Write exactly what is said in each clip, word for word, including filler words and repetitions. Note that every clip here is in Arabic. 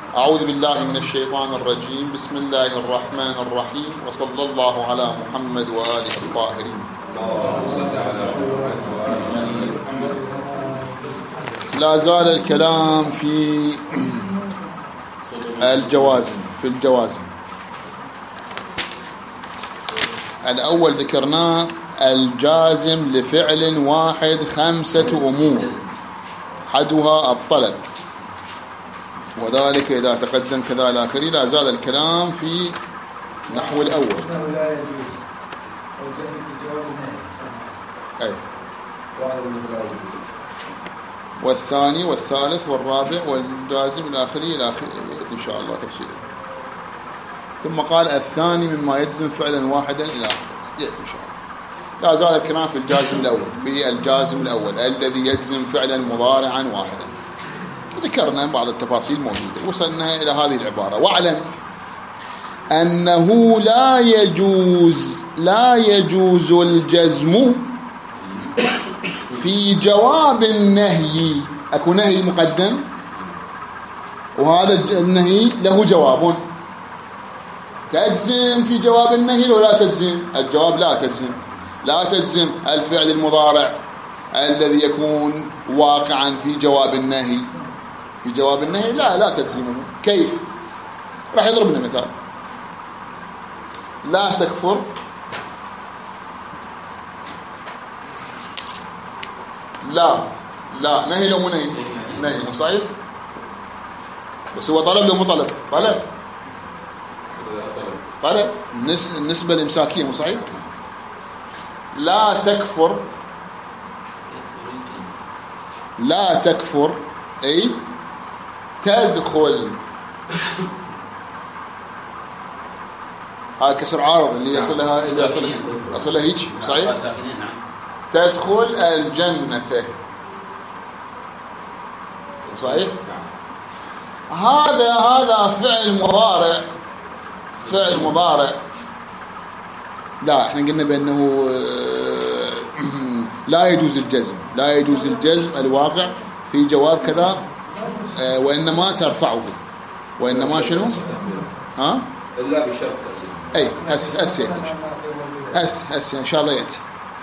أعوذ بالله من الشيطان الرجيم. بسم الله الرحمن الرحيم، وصلى الله على محمد وآله الطاهرين. لا زال الكلام في الجوازم في الجوازم الأول ذكرناه الجازم لفعل واحد خمسة أمور، أحدها الطلب، وذلك إذا تقدم كذا إلى آخره. لا زال الكلام في نحو الأول. لا يجوز الجزم في جواب النهي. أي. والثاني والثالث والرابع والجازم إلى آخره إلى آخره إن شاء الله تفصيله. ثم قال الثاني مما يجزم فعلا واحدا إلى آخره يأتي إن شاء الله. لا زال الكلام في الجازم الأول، في الجازم الأول الذي يجزم فعلا مضارعا واحدا. ذكرنا بعض التفاصيل موجودة، وصلنا إلى هذه العبارة: واعلم أنه لا يجوز لا يجوز الجزم في جواب النهي. أكو نهي مقدم، وهذا النهي له جواب. تجزم في جواب النهي ولا تجزم؟ الجواب لا تجزم. لا تجزم الفعل المضارع الذي يكون واقعا في جواب النهي. في جواب النهي لا لا تجزمه. كيف؟ راح يضربنا مثال: لا تكفر لا لا نهي لو مو نهي؟ نهي مو صحيح؟ بس هو طلب لو مو طلب؟ طلب طلب النسبة الإمساكية مو صحيح؟ لا تكفر لا تكفر أي تدخل. هاي كسر عارض اللي يصلها اللي يصلها يصلها هيك صحيح؟ تدخل الجنة صحيح؟ هذا هذا فعل مضارع فعل مضارع لا احنا قلنا بأنه لا يجوز الجزم لا يجوز الجزم الواقع في جواب كذا، وإنما ترفعه، وإنما شنو؟ ها؟ إلا بشرط. أي هس هس يأتي هس هس إن شاء الله يأتي.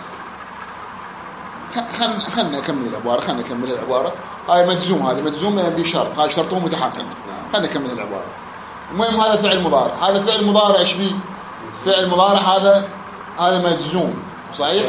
خلنا خلنا نكمل العبارة خلنا نكمل العبارة. هاي مجزوم، هذا مجزوم بشرط، هاي شرطه متحقق. خلنا نكمل العبارة. المهم هذا فعل مضارع، هذا فعل مضارع ايش بيه؟ فعل مضارع هذا هذا مجزوم صحيح؟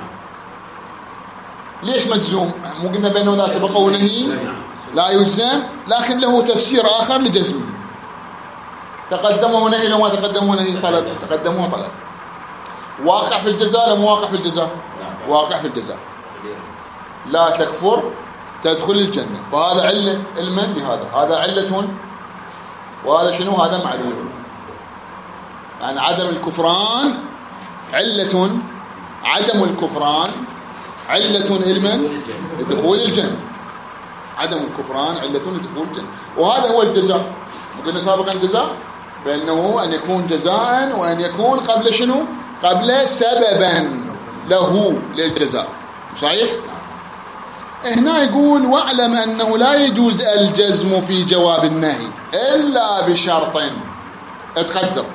ليش مجزوم؟ مو قلنا بأنه إذا سبقه نهي لا يجزم، لكن له تفسير آخر لجزمه. تقدمه نهي لو ما تقدمه نهي طلب، تقدمه طلب. واقع في الجزاء لو مو واقع في الجزاء؟ واقع في الجزاء. لا تكفر تدخل الجنة، فهذا علة علما لهذا، هذا علة، وهذا شنو؟ هذا معلول. يعني عدم الكفران علة، عدم الكفران علة علما لدخول الجنة. عدم الكفران علة لدخول الجنة، وهذا هو الجزاء. قلنا سابقا الجزاء بأنه أن يكون جزاء، وأن يكون قبل شنو؟ قبل سببا له للجزاء صحيح؟ هنا يقول: واعلم أنه لا يجوز الجزم في جواب النهي إلا بشرط. اتقدر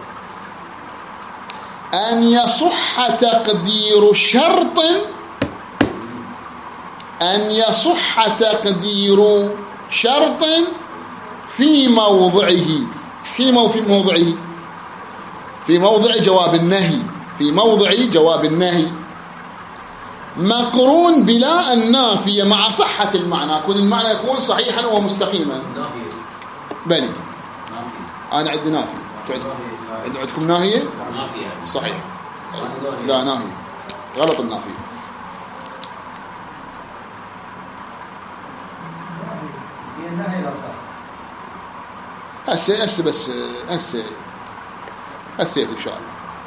أن يصح تقدير شرط أن يصح تقدير شرط في موضعه. شنو في موضعه؟ في موضع جواب النهي، في موضع جواب النهي مقرون بلا النافية مع صحة المعنى. يكون المعنى يكون صحيحا ومستقيما. بلي أنا عندي نافية، عندكم ناهية؟ صحيح. لا ناهية غلط، النافية هسه هسه بس هسه هسه إن شاء الله.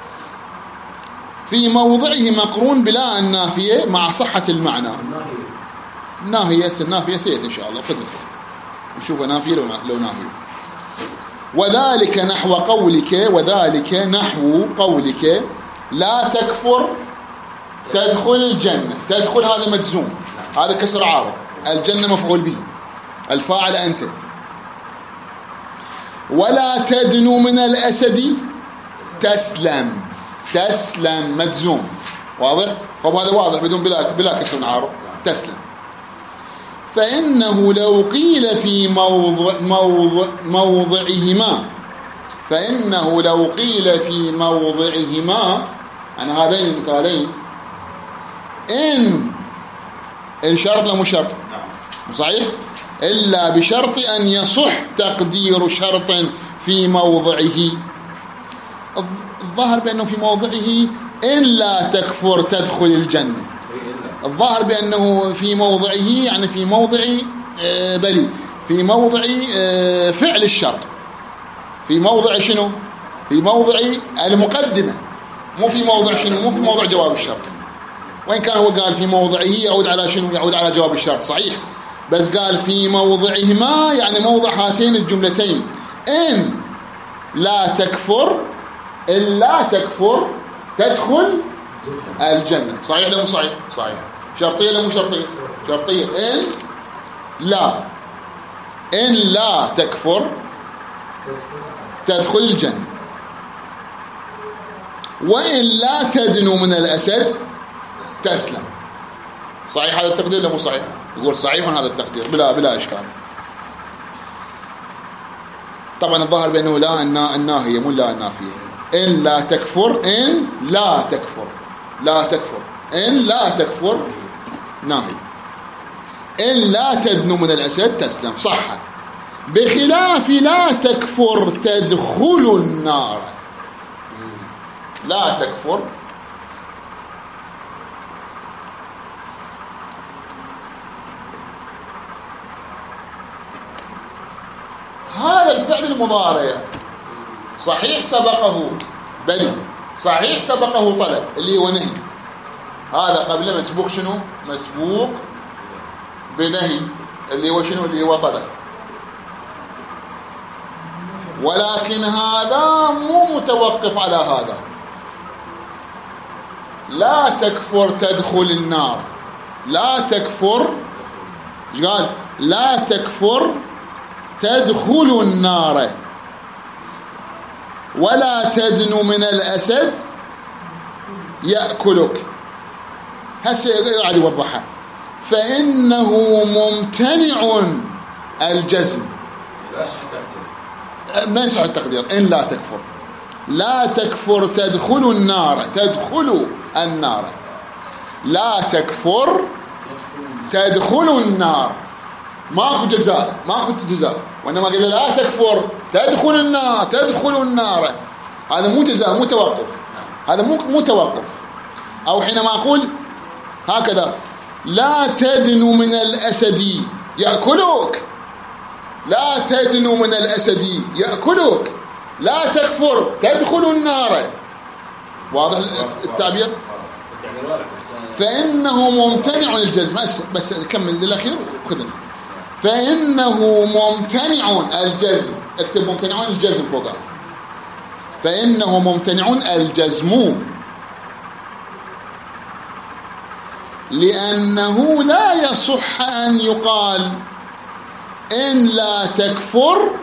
في موضعه مقرون بلا النافية مع صحة المعنى. ناهية النافية سيت إن شاء الله قدرت نشوف نافية لو لو نافية. وذلك نحو قولك وذلك نحو قولك لا تكفر تدخل الجنة. تدخل هذا مجزوم، هذا كسر عارض. الجنة مفعول به، الفاعل أنت. ولا تدنو من الأسد تسلم. تسلم مجزوم، واضح؟ طب هذا واضح بدون بلا بلا كسر عارض. تسلم. فإنه لو قيل في موضع موضع موضعهما فإنه لو قيل في موضعهما عن هذين المثالين إن إن شرط لا مو شرط صحيح إلا بشرط أن يصح تقدير شرط في موضعه. الظاهر بأنه في موضعه إن لا تكفر تدخل الجنة. الظاهر بأنه في موضعه يعني في موضع بلي في موضع فعل الشرط، في موضع شنو؟ في موضع المقدمة، مو في موضع شنو؟ مو في موضع جواب الشرط. وإن كان هو قال في موضعه يعود على شنو؟ يعود على جواب الشرط صحيح، بس قال في موضعهما يعني موضع هاتين الجملتين إن لا تكفر إلا تكفر تدخل الجنة. صحيح ولا مو صحيح؟ صحيح. شرطية ولا مو شرطية؟ شرطية. إن لا إن لا تكفر تدخل الجنة، وإن لا تدنو من الأسد تسلم. صحيح هذا التقدير ولا مو صحيح؟ يقول صحيح هذا التقدير بلا بلا إشكال. طبعا الظاهر بأنه لا الناهية مو لا النافية. إن لا تكفر إن لا تكفر لا تكفر إن لا تكفر ناهي. إن لا تدنو من الأسد تسلم صحت. بخلاف لا تكفر تدخل النار. لا تكفر هذا الفعل المضارع صحيح سبقه بلي صحيح سبقه طلب اللي هو نهي. هذا قبل مسبوق شنو؟ مسبوق بنهي اللي هو شنو؟ اللي هو طلب. ولكن هذا مو متوقف على هذا. لا تكفر تدخل النار. لا تكفر ايش قال؟ لا تكفر تدخل النار ولا تدنو من الأسد يأكلك. هسه قاعد يوضحها. فإنه ممتنع الجزم. ما يصح التقدير. إن لا تكفر لا تكفر تدخل النار. تدخل النار. لا تكفر تدخل النار. ماكو جزاء ماكو جزاء، وإنما قال لا تكفر تدخل النار. تدخل النار هذا مو جزاء مو توقف. هذا مو مو توقف. أو حينما أقول هكذا لا تدنو من الأسد يأكلك. لا تدنو من الأسد يأكلك. لا تكفر تدخل النار. واضح التعبير؟ فإنه ممتنع الجزم. بس كمل للأخير وخذنا. فإنه ممتنع الجزم. اكتب ممتنع الجزم فوقها. فإنه ممتنع الجزم لأنه لا يصح أن يقال إن لا تكفر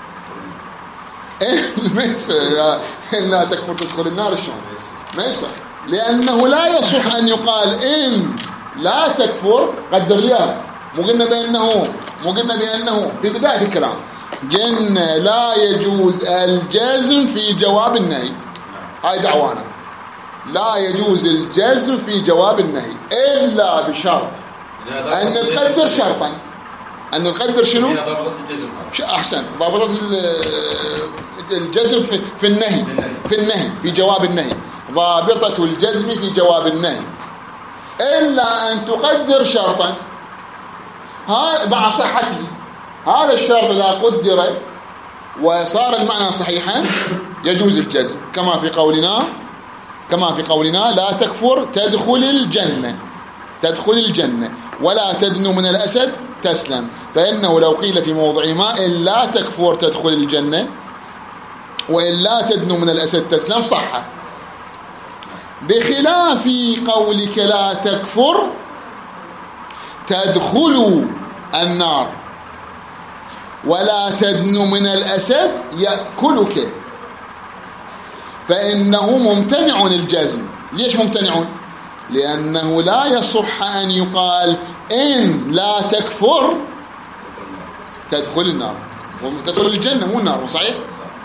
إن لا تكفر تدخل النار. شلون؟ ما يصح. لأنه لا يصح أن يقال إن لا تكفر. قدر لي مو قلنا بأنه مو قلنا بأنه في بداية الكلام قلنا لا يجوز الجزم في جواب النهي. هاي دعوانا لا يجوز الجزم في جواب النهي إلا بشرط أن نقدر شرطا. أن نقدر شنو؟ ضابطة الجزم. أحسن. ضابطة الجزم في, في النهي في النهي في جواب النهي. ضابطة الجزم في جواب النهي إلا أن تقدر شرطا ها مع صحته. هذا الشرط إذا قدر وصار المعنى صحيحا يجوز الجزم، كما في قولنا كما في قولنا لا تكفر تدخل الجنة. تدخل الجنة ولا تدنو من الأسد تسلم. فإنه لو قيل في موضعهما إن لا تكفر تدخل الجنة وإن لا تدنو من الأسد تسلم صح. بخلاف قولك لا تكفر تدخل النار. ولا تدن من الأسد يأكلك فإنه ممتنع الجزم. ليش ممتنع؟ لأنه لا يصح أن يقال إن لا تكفر تدخل النار، تدخل الجنة مو النار، صحيح؟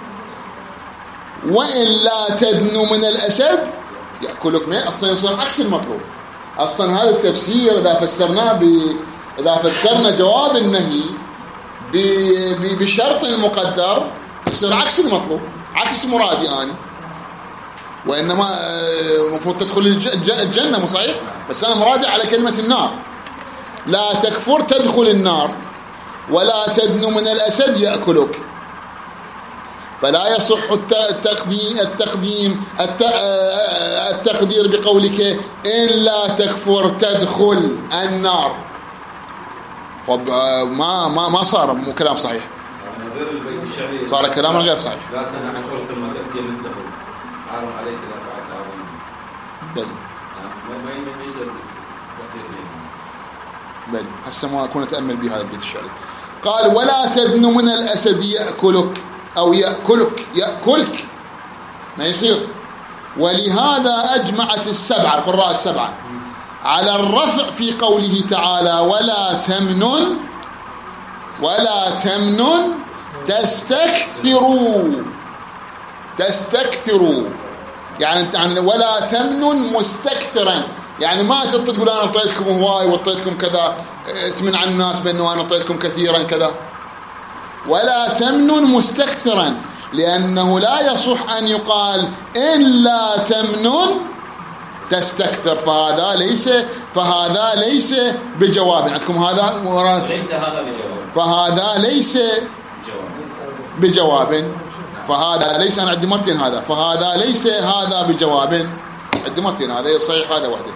وإن لا تدن من الأسد يأكلك، ما أصلا يصير عكس المطلوب. أصلا هذا التفسير إذا فسرناه ب... إذا فسرنا جواب النهي ب... ب... بشرط مقدر يصير عكس المطلوب، عكس مرادي أنا. وإنما المفروض تدخل الج... الجنة، مو صحيح؟ بس أنا مرادي على كلمة النار. لا تكفر تدخل النار، ولا تدن من الأسد يأكلك. فلا يصح التقديم التقديم التقدير بقولك إن لا تكفر تدخل النار. طب ما ما ما صار مو كلام صحيح، صار كلام غير صحيح. لا تنع خلق ما تأتي مثله عارم عليك لا فعلت عظيم. بلي ما يمين يصير بلي هسه ما أكون أتأمل بهذا البيت الشعري. قال ولا تدن من الأسد يأكلك أو يأكلك، يأكلك ما يصير. ولهذا أجمعت السبعة القراء السبعة على الرفع في قوله تعالى ولا تمنن ولا تمنن تستكثروا. تستكثروا يعني ولا تمنن مستكثرا، يعني ما تقول أنا أعطيتكم هواي وأعطيتكم كذا، اتمن عن الناس بأنه أنا أعطيتكم كثيرا كذا. ولا تمنن مستكثرا، لأنه لا يصح أن يقال إن لا تمنن تستكثر، فهذا ليس فهذا ليس بجواب. عندكم هذا ليس هذا بجواب، فهذا ليس بجواب، فهذا ليس. أنا عندي مرتين هذا، فهذا ليس هذا بجواب، عندي مرتين هذا صحيح هذا وحده.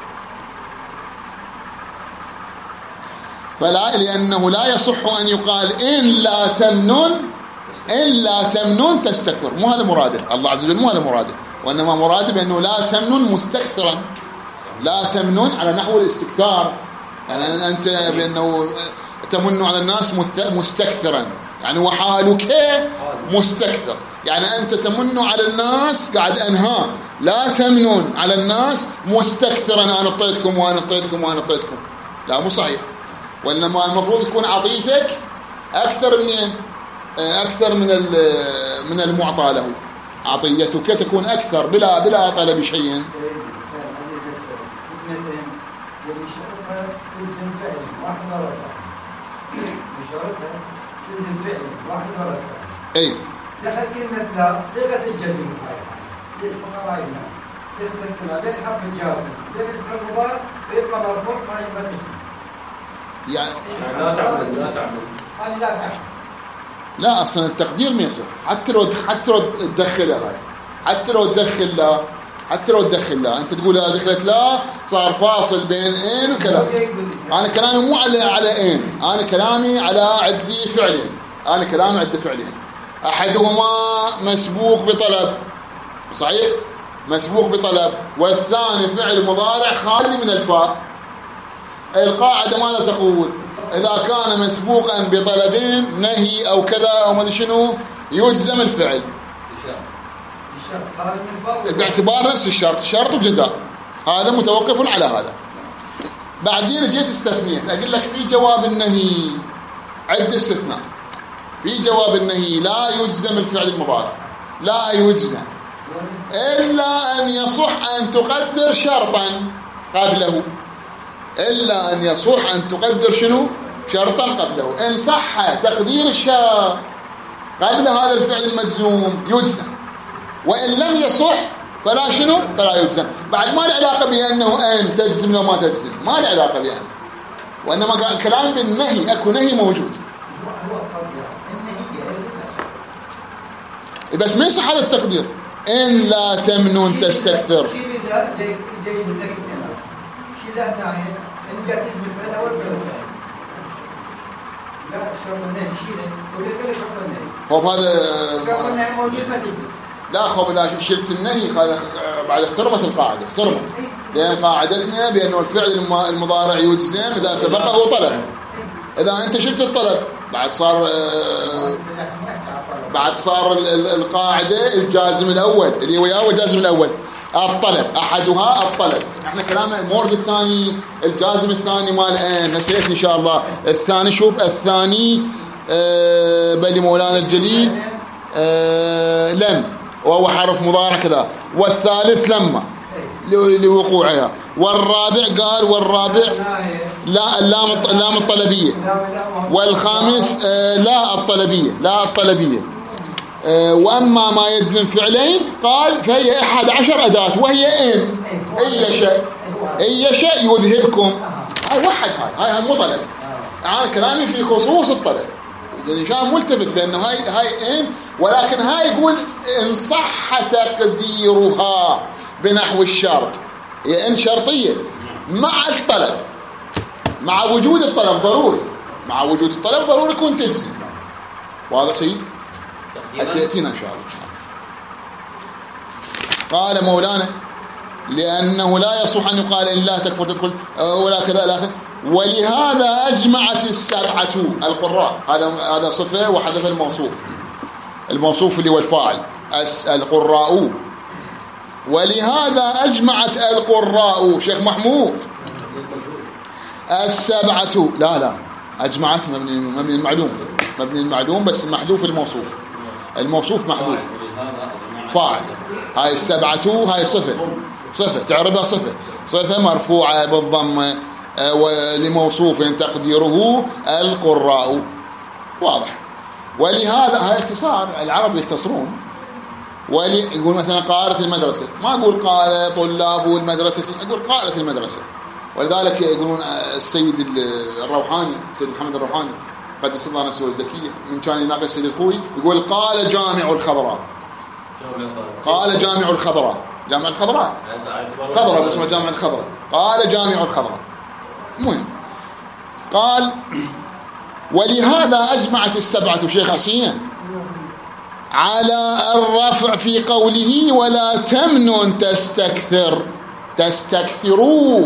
فلا لأنه لا يصح أن يقال إن لا تمنن إن لا تمنن تستكثر، مو هذا مراده الله عز وجل، مو هذا مراده، وإنما مراده بأنه لا تمنن مستكثرا. لا تمنن على نحو الاستكثار، يعني أنت بأنه تمن على الناس مستكثرا، يعني وحالك مستكثر، يعني أنت تمن على الناس قاعد أنها. لا تمنن على الناس مستكثرا أنا أعطيتكم وأنا أعطيتكم وأنا أعطيتكم، لا مو صحيح. وإنما المفروض تكون عطيتك أكثر من أكثر من من المعطى له. عطيتك تكون أكثر بلا بلا طلب شيء. تلزم فعل واحد مرة مشاركة تلزم فعل واحد مرة أي دخل كلمة لا لغة الجزم للفقراء هنا دخلت لا غير حرف الجازم غير الفعل المضارع ويبقى مرفوع ما تجزم. يعني لا تعمل لا تعمل أنا لا تعمل. لا أصلا التقدير ما يصح، حتى لو حتى لو تدخلها هاي، حتى لو تدخل لا حتى لو تدخل لا أنت تقول لا دخلت لا صار فاصل بين إن وكذا. أنا كلامي مو على على إن، أنا كلامي على عدي فعلين، أنا كلامي عدي فعلين. أحدهما مسبوق بطلب، صحيح؟ مسبوق بطلب، والثاني فعل مضارع خالي من الفاء. القاعدة ماذا تقول؟ إذا كان مسبوقا بطلبين نهي أو كذا أو ما أدري شنو يجزم الفعل باعتبار نفس الشرط، شرط وجزاء، هذا متوقف على هذا. بعدين جيت استثنيت أقول لك في جواب النهي عد استثناء، في جواب النهي لا يجزم الفعل المضارع، لا يجزم إلا أن يصح أن تقدر شرطا قبله، إلا أن يصح أن تقدر شنو؟ شرطا قبله. إن صح تقدير الشرط قبل هذا الفعل المجزوم يجزم، وإن لم يصح فلا شنو؟ فلا يجزم. بعد ما له علاقة بأنه أن تجزم لو ما تجزم، ما له علاقة بأن، وإنما قال كلام بالنهي، أكو نهي موجود. بس ما يصح هذا التقدير إن لا تمنن تستكثر. شيل لا جاي جايز لك الكلام، شيل لا ناهي إن جاء تزم الفعل أول فعل. لا شرط النهي شيله ولكن شرط النهي. هو هذا شرط النهي موجود ما تزم. لا خب إذا شلت النهي بعد اخترمت القاعدة، اخترمت، لأن قاعدتنا بأنه الفعل المضارع يجزم إذا سبقه طلب. إذا أنت شلت الطلب بعد صار بعد صار القاعدة الجازم الأول اللي وياه الجازم الأول الطلب، أحدها الطلب. احنا كلامنا المورد الثاني الجازم الثاني مال ان نسيت إن شاء الله الثاني. شوف الثاني أه بل مولانا الجليل أه لم وهو حرف مضارع كذا، والثالث لما لوقوعها، والرابع قال والرابع لا اللام اللام الطلبية، والخامس آه لا الطلبية لا الطلبية آه وأما ما يجزم فعلين قال فهي أحد عشر أداة وهي إن أي شيء أي شيء يذهبكم. هاي وحد هاي هاي مو طلب، أنا كلامي في خصوص الطلب يعني شان ملتفت بأنه هاي هاي إن، ولكن هاي يقول إن صح تقديرها بنحو الشرط، هي إن شرطية مع الطلب، مع وجود الطلب ضروري، مع وجود الطلب ضروري يكون تجزي. واضح سيد؟ سيأتينا إن شاء الله. قال مولانا لأنه لا يصح أن يقال إن لا تكفر تدخل ولا كذا لا كذا، ولهذا أجمعت السبعة القراء. هذا هذا صفة وحذف الموصوف، الموصوف اللي هو الفاعل القراء. ولهذا أجمعت القراء شيخ محمود السبعة لا لا أجمعت مبني مبني المعلوم مبني المعلوم بس محذوف الموصوف، الموصوف محذوف فاعل. هاي السبعة هاي صفة صفة تعرفها صفة صفة مرفوعة بالضمة ولموصوف تقديره القراء. واضح. ولهذا هاي اختصار، العرب يختصرون. ولي يقول مثلا قالت المدرسة، ما أقول قال طلاب المدرسة، أقول قالت المدرسة. ولذلك يقولون السيد الروحاني السيد محمد الروحاني قدس الله نفسه الزكية من كان يناقش السيد الخوي يقول قال جامع الخضراء، قال جامع الخضراء جامع الخضراء خضراء باسمه جامع الخضراء، قال جامع الخضراء. مهم. قال ولهذا أجمعت السبعة شيخ حسين على الرفع في قوله ولا تمنن تستكثر تستكثروا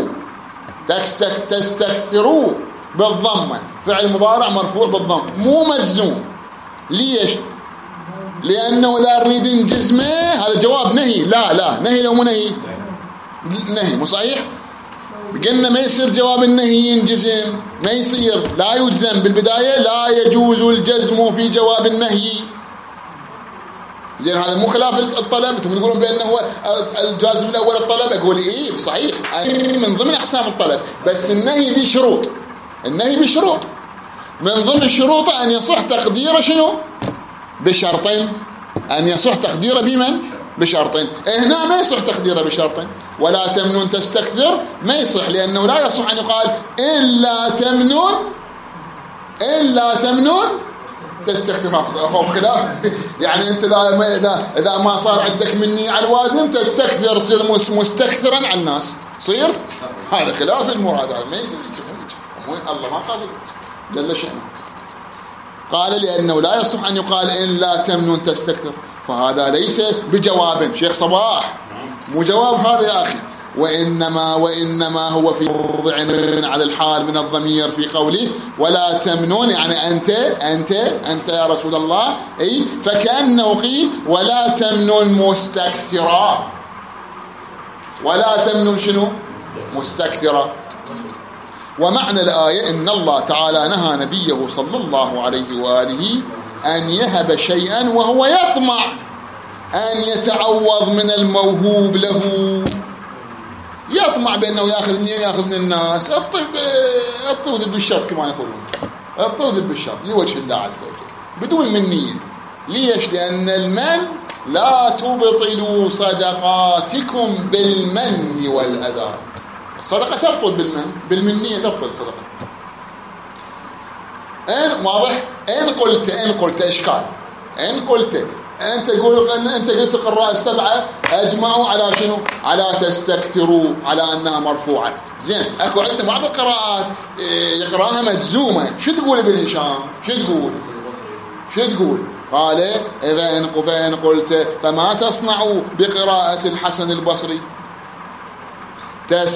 تستكثروا بالضمة، فعل مضارع مرفوع بالضم مو مجزوم. ليش؟ لأنه إذا نريد جزمه هذا جواب نهي. لا لا نهي لو مو نهي نهي مو صحيح. قلنا ما يصير جواب النهي ينجزم، ما يصير، لا يجزم بالبداية، لا يجوز الجزم في جواب النهي. زين هذا مو خلاف الطلب. انتم تقولون بانه هو الجازم الاول الطلب، اقول ايه صحيح من ضمن اقسام الطلب، بس النهي بشروط، النهي بشروط، من ضمن شروطه ان يصح تقديره شنو؟ بشرطين، ان يصح تقديره بمن؟ بشرطين. هنا ما يصح تقديره بشرطين. ولا تمنن تستكثر ما يصح، لانه لا يصح ان يقال الا تمنن الا تمنن تستكثر. أخو خلاف يعني أنت إذا إذا إذا ما صار عندك مني على الوادم تستكثر، صير مستكثرا على الناس، صير هذا خلاف المراد، هذا ما يصير. الله ما قصد جل شأنه. قال لأنه لا يصح أن يقال إن لا تمنن تستكثر، فهذا ليس بجواب. شيخ صباح مو جواب هذا يا أخي، وإنما وإنما هو في وضع على الحال من الضمير في قوله ولا تمنون، يعني أنت أنت أنت يا رسول الله، أي فكأنه قيل ولا تمنون مستكثرا، ولا تمنون شنو؟ مستكثرا. ومعنى الآية إن الله تعالى نهى نبيه صلى الله عليه وآله أن يهب شيئا وهو يطمع أن يتعوض من الموهوب له، يطمع بأنه يأخذ منين يأخذ من الناس. الطيب الطيب بالشرط كما يقولون، الطيب بالشرط لوجه الله عز وجل بدون منية. ليش؟ لأن المن لا تبطلوا صدقاتكم بالمن والأذى. الصدقة تبطل بالمن، بالمنية تبطل صدقة. إن واضح؟ إن قلت إن قلت إشكال إن قلت أنت تقول أن أنت قلت القراء السبعة أجمعوا على شنو؟ على تستكثروا، على أنها مرفوعة. زين أكو عندنا بعض القراءات يقرأها مجزومة. شو تقول ابن هشام؟ شو تقول؟ شو تقول؟ قال إذا إن فإن قلت فما تصنع بقراءة الحسن البصري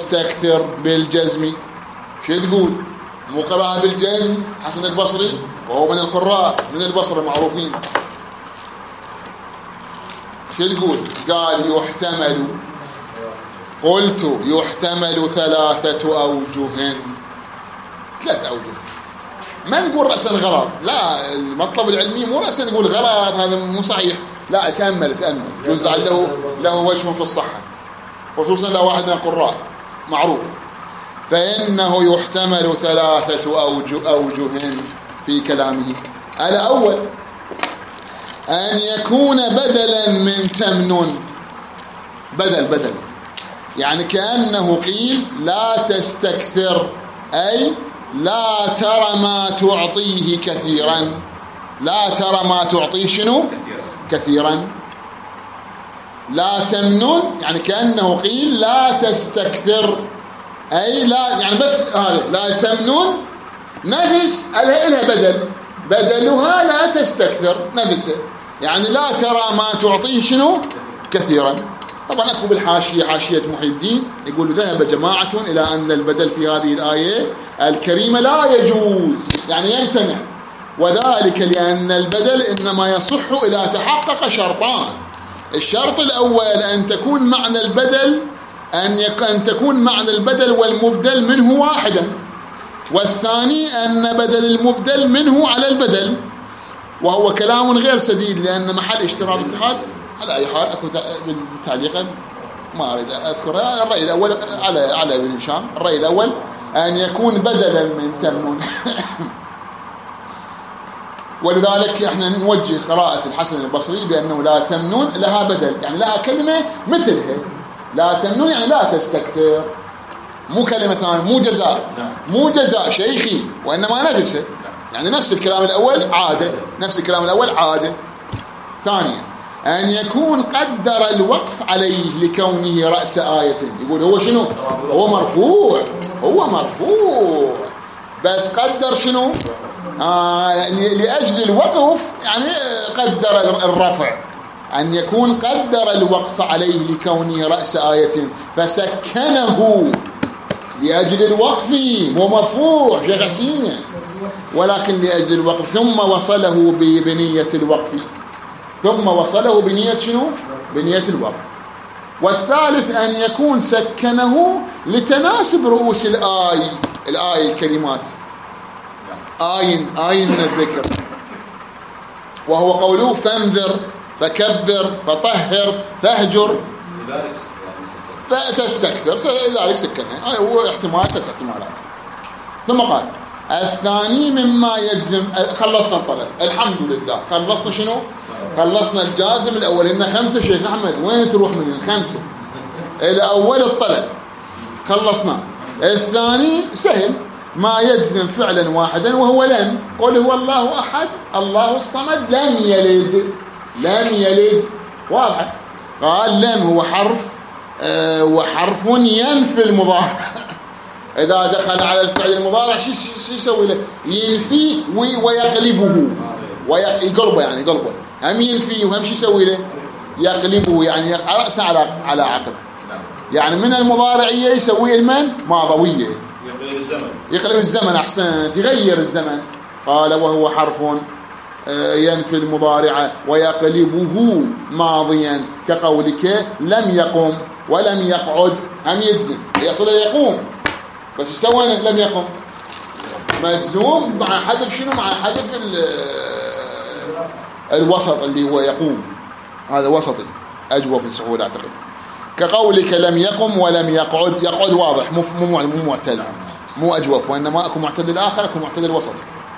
تستكثر بالجزم. شو تقول؟ مو قراءة بالجزم حسن البصري وهو من القراء من البصرة معروفين. شو تقول؟ قال يحتمل، قلت يحتمل ثلاثة أوجه، ثلاث أوجه. ما نقول رأسا غلط، لا، المطلب العلمي مو رأسا نقول غلط هذا مو صحيح، لا، تأمل تأمل جزء له له وجه في الصحة، خصوصا إذا واحد من القراء معروف. فإنه يحتمل ثلاثة أوجه, أوجه في كلامه. الأول أن يكون بدلا من تمنن، بدل بدل يعني كأنه قيل لا تستكثر، أي لا ترى ما تعطيه كثيرا، لا ترى ما تعطيه شنو كثيرا. لا تمنن يعني كأنه قيل لا تستكثر، أي لا يعني بس هذا لا تمنن نفس لها بدل، بدلها لا تستكثر نفسه، يعني لا ترى ما تعطيه شنو كثيرا. طبعا أكو بالحاشية حاشية محي الدين يقول ذهب جماعة إلى أن البدل في هذه الآية الكريمة لا يجوز، يعني يمتنع، وذلك لأن البدل إنما يصح إذا تحقق شرطان. الشرط الأول أن تكون معنى البدل أن, يك... أن تكون معنى البدل والمبدل منه واحدا، والثاني أن بدل المبدل منه على البدل، وهو كلام غير سديد لأن محل اشتراط اتحاد. على أي حال أكو تعليقا ما أريد أذكرها. الرأي الأول على على ابن هشام، الرأي الأول أن يكون بدلا من تمنون ولذلك احنا نوجه قراءة الحسن البصري بأنه لا تمنون لها بدل، يعني لها كلمة مثلها، لا تمنون يعني لا تستكثر، مو كلمة ثانية، مو جزاء، مو جزاء شيخي، وإنما نفسه، يعني نفس الكلام الأول عادة، نفس الكلام الأول عادة. ثانيا أن يكون قدر الوقف عليه لكونه رأس آية، يقول هو شنو؟ هو مرفوع، هو مرفوع بس قدر شنو؟ آه لأجل الوقف، يعني قدر الرفع. أن يكون قدر الوقف عليه لكونه رأس آية فسكنه لأجل الوقف، مو مرفوع شيخ حسين، ولكن لأجل الوقف، ثم وصله بنية الوقف، ثم وصله بنية شنو؟ بنية الوقف. والثالث أن يكون سكنه لتناسب رؤوس الآي، الآي الكلمات، آين آين من الذكر، وهو قوله فانذر فكبر فطهر فاهجر فتستكثر، لذلك سكنها. هو احتمال ثلاث احتمالات. ثم قال الثاني مما يجزم. خلصنا الطلب الحمد لله، خلصنا شنو؟ خلصنا الجازم الأول، إن خمسة شيخ أحمد، وين تروح من الخمسة؟ الأول الطلب خلصنا. الثاني سهل، ما يجزم فعلا واحدا وهو لم. قل هو الله أحد الله الصمد لم يلد، لم يلد واضح. قال لم هو حرف آه وحرف ينفي المضارع إذا دخل على الفعل المضارع شو يسوي له؟ ينفي ويقلبه، ويقلبه يعني يقلبه، هم ينفي وهم شو يسوي له؟ يقلبه، يعني رأسه على على عقب، يعني من المضارعية يسوي المن ماضوية، يقلب الزمن، يقلب الزمن أحسنت، يغير الزمن. قال وهو حرف ينفي المضارع ويقلبه ماضيا كقولك لم يقم ولم يقعد، هم يجزم يصل يقوم، بس يسوي لم يقم مجزوم مع حذف شنو؟ مع حذف الوسط اللي هو يقوم، هذا وسطي أجوف السعود أعتقد. كقولك لم يقم ولم يقعد، يقعد واضح، مو مو مو معتل، مو أجوف، وإنما أكو معتل الآخر، أكو معتل الوسط.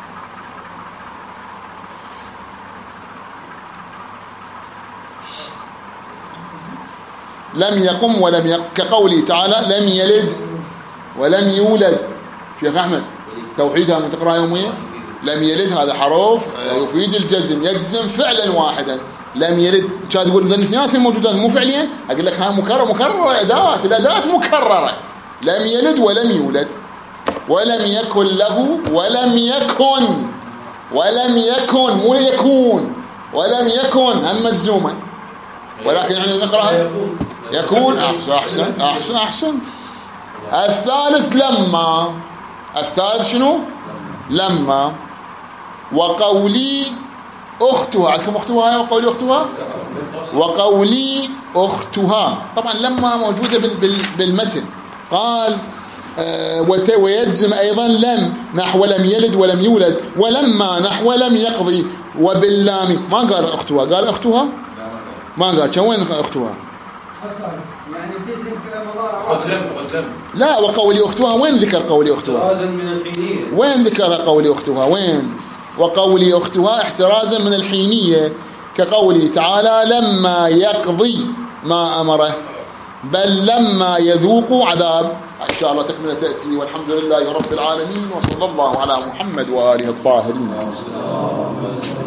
لم يقم ولم يقم كقوله تعالى لم يلد ولم يولد. شيخ أحمد توحيدها من تقرأ يوميا، لم يلد هذا حرف يفيد الجزم، يجزم فعلا واحدا. لم يلد كان تقول ذن الاثنين الموجودات مو فعليا، أقول لك ها مكرر مكرر أداة، الأداة مكررة. لم يلد ولم يولد ولم يكن له، ولم يكن ولم يكن مو يكون، ولم يكن هم مجزوما، ولكن يعني نقرأها يكون. أحسن أحسن أحسن أحسنت. الثالث لما، الثالث شنو؟ لما وقولي أختها، عندكم أختها وقولي أختها؟ وقولي أختها. طبعا لما موجودة بالمثل قال آه ويجزم أيضا لم نحو لم يلد ولم يولد، ولما نحو لم يقضي، وباللام ما قال أختها، قال أختها ما قال. وين أختها؟ يعني تجزم في مضارع خذ لم خذ لم لا، وقولي أختها وين ذكر قولي أختها؟ احترازا من الحينية. وين ذكر قولي أختها؟ وين؟ وقولي أختها احترازا من الحينية، كقوله تعالى لما يقضي ما أمره، بل لما يذوق عذاب. إن شاء الله تكملة تأتي، والحمد لله رب العالمين، وصلى الله على محمد وآله الطاهرين.